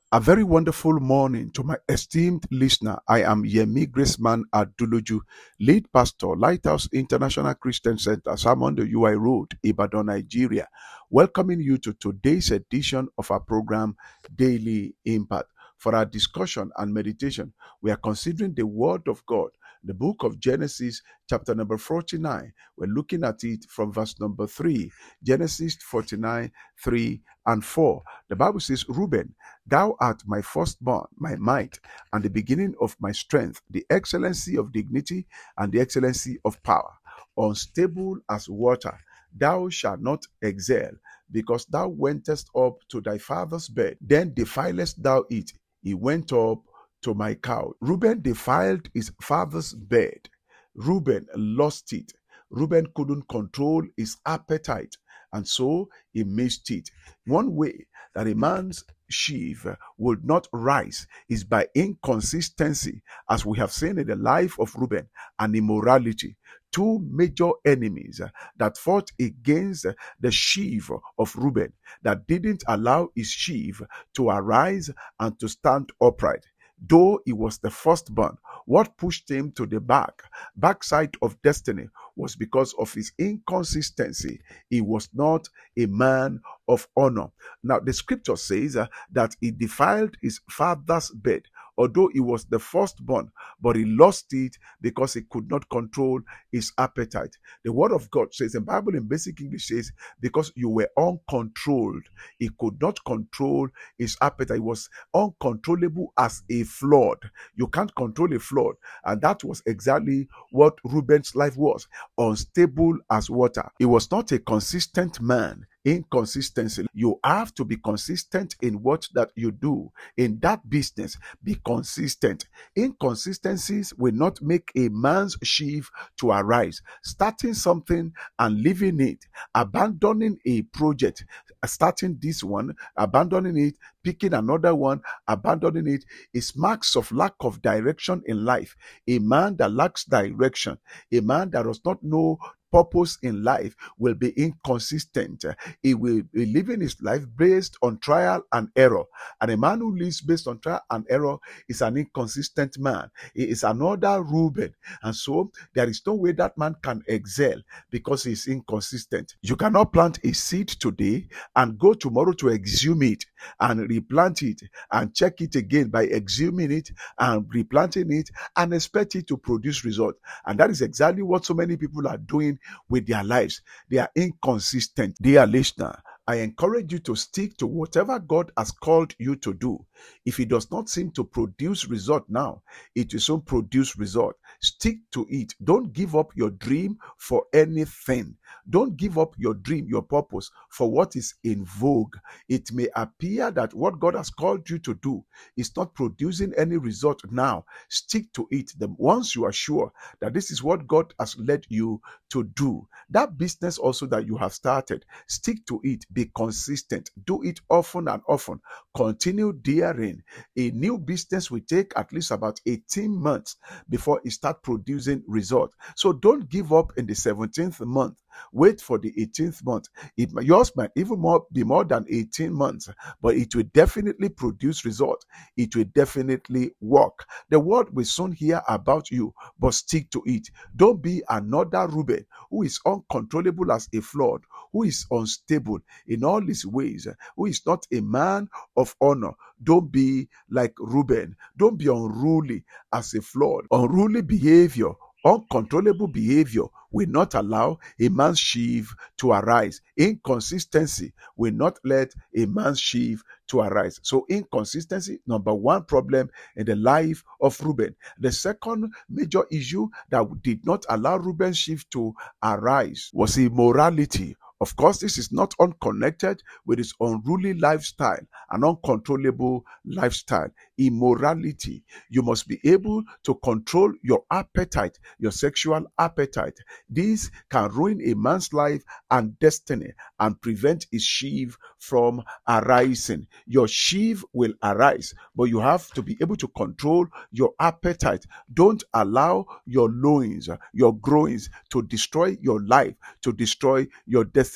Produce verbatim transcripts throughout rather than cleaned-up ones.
A very wonderful morning to my esteemed listener. I am Yemi Graceman Aduluju, lead pastor, Lighthouse International Christian Center, Salmon the U I Road, Ibadan, Nigeria, welcoming you to today's edition of our program, Daily Impact. For our discussion and meditation, we are considering the Word of God, the book of Genesis, chapter number forty-nine. We're looking at it from verse number three. Genesis forty-nine, three and four. The Bible says, Reuben, thou art my firstborn, my might, and the beginning of my strength, the excellency of dignity and the excellency of power. Unstable as water, thou shalt not excel, because thou wentest up to thy father's bed. Then defilest thou it. He went up to my couch. Reuben defiled his father's bed. Reuben lost it. Reuben couldn't control his appetite, and so he missed it. One way that a man's sheaf would not rise is by inconsistency, as we have seen in the life of Reuben, and immorality. Two major enemies that fought against the sheaf of Reuben, that didn't allow his sheaf to arise and to stand upright. Though he was the firstborn, what pushed him to the back, backside of destiny, was because of his inconsistency. He was not a man of honor. Now, the scripture says uh, that he defiled his father's bed, although he was the firstborn, but he lost it because he could not control his appetite. The word of God says, the Bible in basic English says, because you were uncontrolled, he could not control his appetite. He was uncontrollable as a flood. You can't control a flood. And that was exactly what Reuben's life was, unstable as water. He was not a consistent man. Inconsistency. You have to be consistent in what that you do. In that business, be consistent. Inconsistencies will not make a man's sheaf to arise. Starting something and leaving it, abandoning a project, starting this one, abandoning it, picking another one, abandoning it, is marks of lack of direction in life. A man that lacks direction, a man that does not know purpose in life, will be inconsistent. He will be living his life based on trial and error. And a man who lives based on trial and error is an inconsistent man. He is another Reuben. And so there is no way that man can excel because he is inconsistent. You cannot plant a seed today and go tomorrow to exhume it and replant it and check it again by exhuming it and replanting it and expect it to produce result. And that is exactly what so many people are doing with their lives. They are inconsistent. Dear listener, I encourage you to stick to whatever God has called you to do. If it does not seem to produce result now, it will soon produce result. Stick to it. Don't give up your dream for anything. Don't give up your dream, your purpose for what is in vogue. It may appear that what God has called you to do is not producing any result now. Stick to it. The once you are sure that this is what God has led you to do, that business also that you have started, stick to it. Be consistent. Do it often and often. Continue daring. A new business will take at least about eighteen months before it starts producing results. So don't give up in the seventeenth month. Wait for the eighteenth month. It, yours might even more be more than eighteen months, but it will definitely produce results. It will definitely work. The world will soon hear about you, but stick to it. Don't be another Reuben who is uncontrollable as a flood, who is unstable in all his ways, who is not a man of honor. Don't be like Reuben. Don't be unruly as a flood. Unruly behavior, uncontrollable behavior will not allow a man's sheaf to arise. Inconsistency will not let a man's sheaf to arise. So inconsistency, number one problem in the life of Reuben. The second major issue that did not allow Reuben's sheaf to arise was immorality. Of course, this is not unconnected with his unruly lifestyle, an uncontrollable lifestyle. Immorality. You must be able to control your appetite, your sexual appetite. This can ruin a man's life and destiny and prevent his sheaf from arising. Your sheaf will arise, but you have to be able to control your appetite. Don't allow your loins, your groins to destroy your life, to destroy your destiny.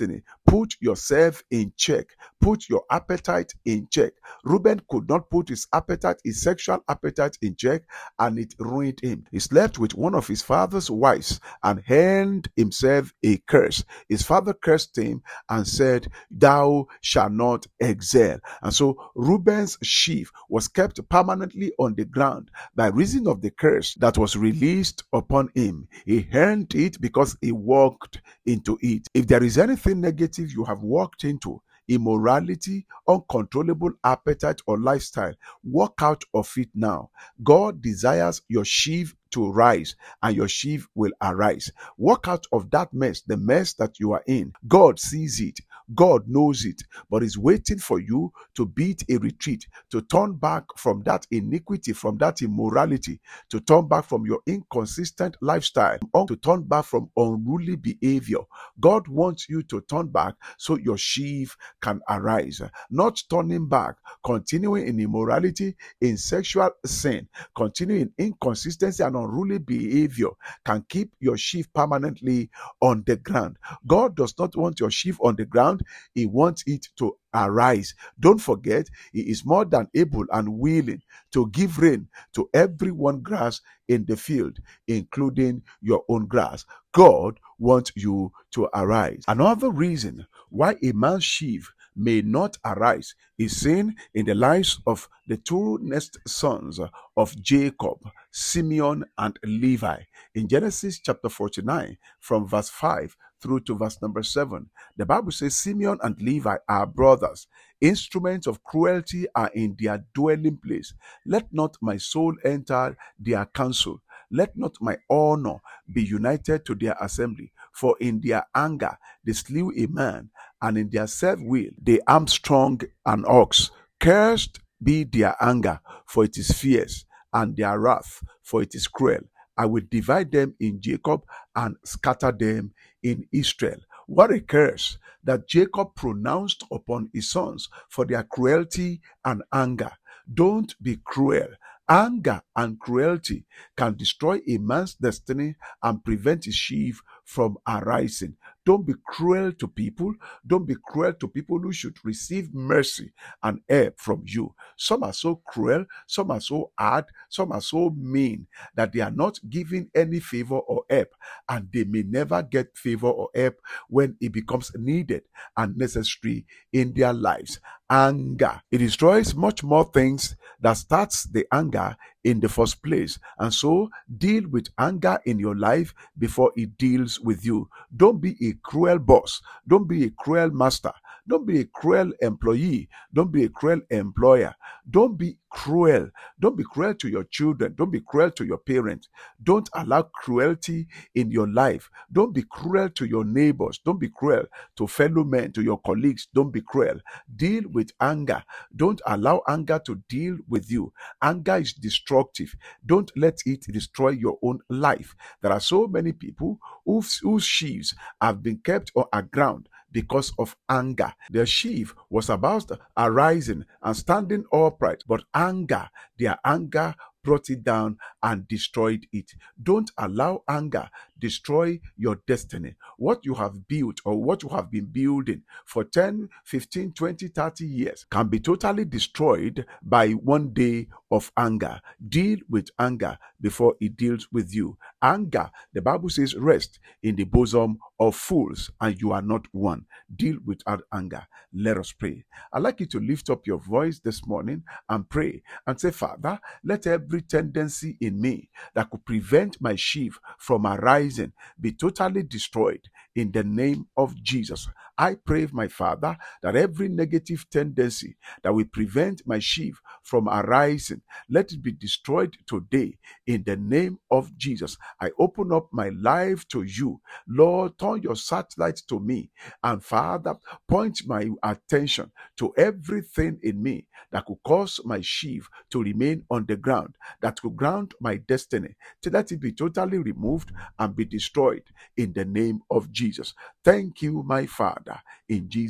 Put yourself in check. Put your appetite in check. Reuben could not put his appetite, his sexual appetite in check, and it ruined him. He slept with one of his father's wives and earned himself a curse. His father cursed him and said, "Thou shalt not excel." And so Reuben's sheaf was kept permanently on the ground by reason of the curse that was released upon him. He earned it because he walked into it. If there is anything negative you have walked into, immorality, uncontrollable appetite, or lifestyle, walk out of it now. God desires your sheaf to rise, and your sheaf will arise. Walk out of that mess, the mess that you are in. God sees it. God knows it, but is waiting for you to beat a retreat, to turn back from that iniquity, from that immorality, to turn back from your inconsistent lifestyle, to turn back from unruly behavior. God wants you to turn back so your sheaf can arise. Not turning back, continuing in immorality, in sexual sin, continuing in inconsistency and unruly behavior can keep your sheaf permanently on the ground. God does not want your sheaf on the ground. He wants it to arise. Don't forget, He is more than able and willing to give rain to everyone grass in the field, including your own grass. God wants you to arise. Another reason why a man's sheaf may not arise is seen in the lives of the two next sons of Jacob, Simeon and Levi. In Genesis chapter forty-nine, from verse five through to verse number seven, the Bible says, Simeon and Levi are brothers. Instruments of cruelty are in their dwelling place. Let not my soul enter their council. Let not my honor be united to their assembly. For in their anger they slew a man, and in their self-will they armed strong an ox. Cursed be their anger, for it is fierce, and their wrath, for it is cruel. I will divide them in Jacob and scatter them in Israel. What a curse that Jacob pronounced upon his sons for their cruelty and anger. Don't be cruel. Anger and cruelty can destroy a man's destiny and prevent his sheaf from arising. Don't be cruel to people. Don't be cruel to people who should receive mercy and help from you. Some are so cruel, some are so hard, some are so mean that they are not giving any favor or help, and they may never get favor or help when it becomes needed and necessary in their lives. Anger, it destroys much more things that starts the anger in the first place. And so deal with anger in your life before it deals with you. Don't be a cruel boss. Don't be a cruel master. Don't be a cruel employee. Don't be a cruel employer. Don't be cruel. Don't be cruel to your children. Don't be cruel to your parents. Don't allow cruelty in your life. Don't be cruel to your neighbors. Don't be cruel to fellow men, to your colleagues. Don't be cruel. Deal with anger. Don't allow anger to deal with you. Anger is destructive. Don't let it destroy your own life. There are so many people whose, whose sheaves have been kept on a ground because of anger. Their sheaf was about arising and standing upright, but anger, their anger brought it down and destroyed it. Don't allow anger destroy your destiny. What you have built or what you have been building for ten, fifteen, twenty, thirty years can be totally destroyed by one day of anger. Deal with anger before it deals with you. Anger, the Bible says, rest in the bosom of fools, and you are not one. Deal with our anger. Let us pray. I'd like you to lift up your voice this morning and pray and say, Father, let every tendency in me that could prevent my sheaf from arising be totally destroyed in the name of Jesus. I pray, my Father, that every negative tendency that will prevent my sheaf from arising, let it be destroyed today in the name of Jesus. I open up my life to you. Lord, turn your satellite to me, and Father, point my attention to everything in me that could cause my sheaf to remain on the ground, that could ground my destiny, to let it be totally removed and be destroyed in the name of Jesus. Thank you, my Father. In Jesus'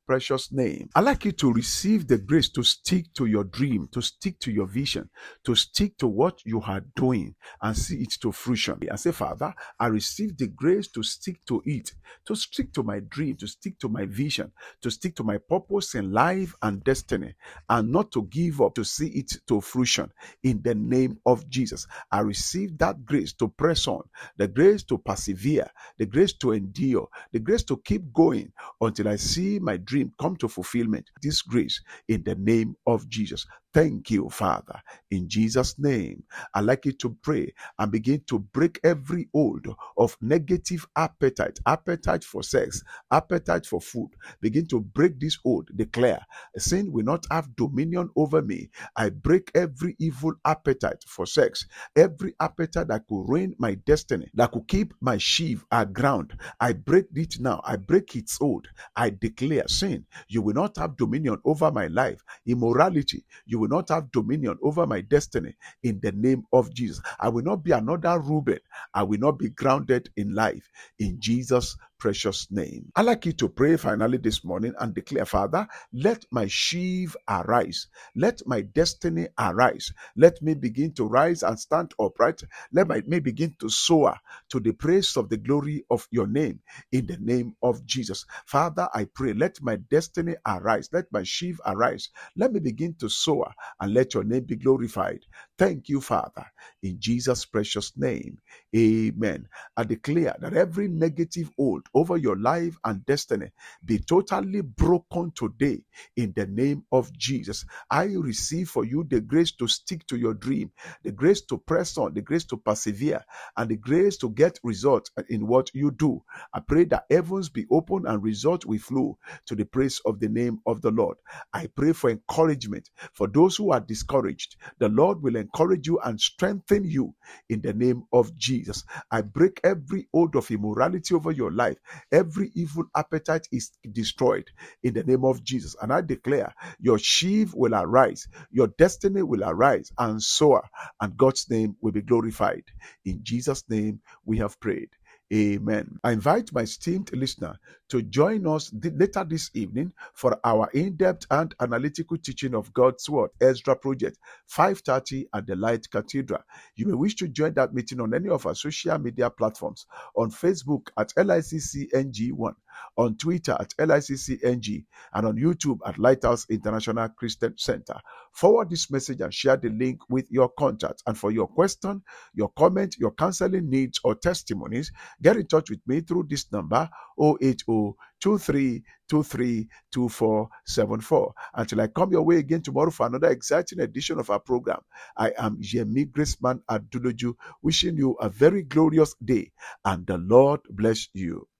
precious name. I'd like you to receive the grace to stick to your dream, to stick to your vision, to stick to what you are doing and see it to fruition. And say, Father, I receive the grace to stick to it, to stick to my dream, to stick to my vision, to stick to my purpose in life and destiny, and not to give up, to see it to fruition. In the name of Jesus, I receive that grace to press on, the grace to persevere, the grace to endure, the grace to keep going until I see my dream come to fulfillment. This grace in the name of Jesus. Thank you, Father. In Jesus' name, I'd like you to pray and begin to break every hold of negative appetite, appetite for sex, appetite for food. Begin to break this hold. Declare, sin will not have dominion over me. I break every evil appetite for sex, every appetite that could ruin my destiny, that could keep my sheaf aground. I break it now. I break its hold. I declare, sin, you will not have dominion over my life. Immorality, you will not have dominion over my destiny. In the name of Jesus, I will not be another Reuben. I will not be grounded in life. In Jesus' precious name. I'd like you to pray finally this morning and declare, Father, let my sheaf arise. Let my destiny arise. Let me begin to rise and stand upright. Let my, me begin to soar to the praise of the glory of your name. In the name of Jesus. Father, I pray, let my destiny arise. Let my sheaf arise. Let me begin to soar and let your name be glorified. Thank you, Father. In Jesus' precious name. Amen. I declare that every negative hold over your life and destiny be totally broken today in the name of Jesus. I receive for you the grace to stick to your dream, the grace to press on, the grace to persevere, and the grace to get results in what you do. I pray that heavens be open and results will flow to the praise of the name of the Lord. I pray for encouragement for those who are discouraged. The Lord will encourage you and strengthen you in the name of Jesus. I break every hold of immorality over your life. Every evil appetite is destroyed in the name of Jesus. And I declare your sheaf will arise, your destiny will arise and soar, and God's name will be glorified. In Jesus' name we have prayed. Amen. I invite my esteemed listener to join us th- later this evening for our in-depth and analytical teaching of God's Word, Ezra Project, five thirty at the Light Cathedral. You may wish to join that meeting on any of our social media platforms, on Facebook at L I C C N G one, on Twitter at L I C C N G, and on YouTube at Lighthouse International Christian Center. Forward this message and share the link with your contacts. And for your question, your comment, your counseling needs, or testimonies, get in touch with me through this number, zero eight zero, two three two three, two four seven four. Until I come your way again tomorrow for another exciting edition of our program, I am Yemi Graceman Aduloju, wishing you a very glorious day, and the Lord bless you.